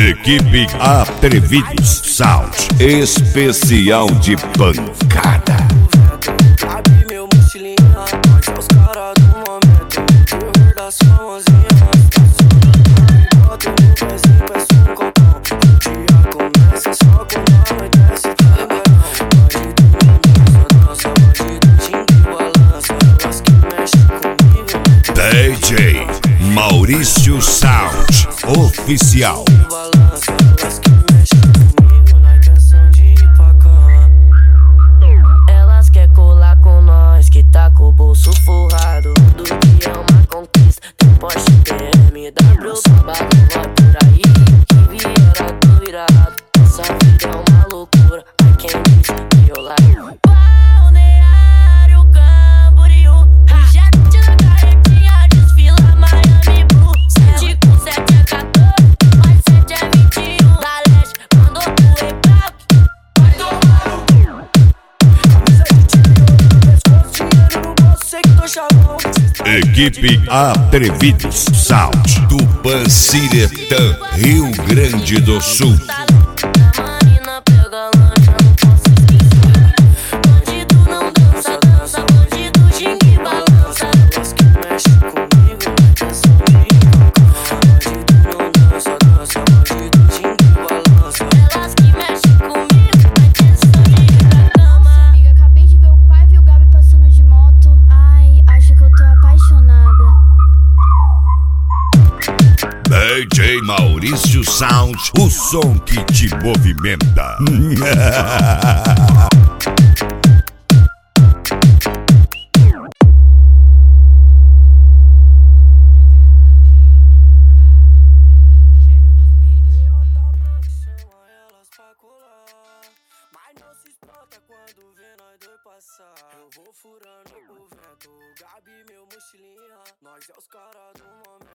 Equipe Atrevidos Sound, especial de pancada. Gabi, meu mochilinha, nós é os caras do momento. Terror das famosinhas. Bota no pezinho, peço um copão. O dia começa só quando anoitece. Bandido não dança, bandido xinga e balança. Elas que mexem comigo. DJ Maurício Sound Oficial. Elas que mexem comigo na intenção de ir pra cama. Elas quer colar com nós, que tá com o bolso forrado. Tudo que é uma conquista, tem Porsche, BMW, sábado vai por aí. Que vieira, tô virado. Essa vida é uma loucura. Ai, quem disse que eu largo? Balneário Camboriú, jet na carretinha, desfila Miami Blue. 7 com 7 é 14, mais 7 é 21. Da leste, mandou pro Ebrau, vai tomar no cu. Camisa de time, pescoço, dinheiro no bolso, sei que tô chavão. Equipe Atrevidos Sound do Panciretã, Rio Grande do Sul. Marina pega lancha, não posso esquecer. Bandido não dança, dança, bandido xinga e balança. Elas que mexem comigo na intenção de ir pra cama. Bandido não dança, dança, bandido xinga e balança. Elas que mexem comigo na intenção de ir pra cama. Nossa, amiga, acabei de ver o pai e o Gabi passando de moto. Ai, acho que eu tô apaixonada. DJ Maurício Sound, o som que te movimenta. Mas não se espanta quando vê nós dois passar. Eu vou furando o vento. Gabi, meu mochilinha, nós é os caras do momento.